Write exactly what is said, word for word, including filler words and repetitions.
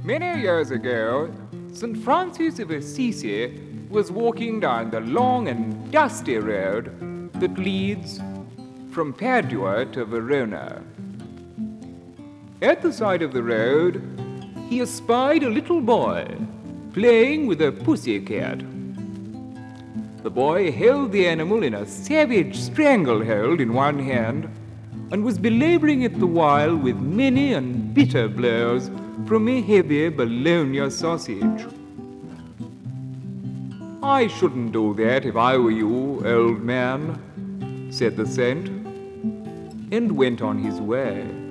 Many years ago, Saint Francis of Assisi was walking down the long and dusty road that leads from Padua to Verona. At the side of the road, he espied a little boy playing with a pussy cat. The boy held the animal in a savage stranglehold in one hand and was belaboring it the while with many and bitter blows from a heavy Bologna sausage. "I shouldn't do that if I were you, old man," said the saint, and went on his way.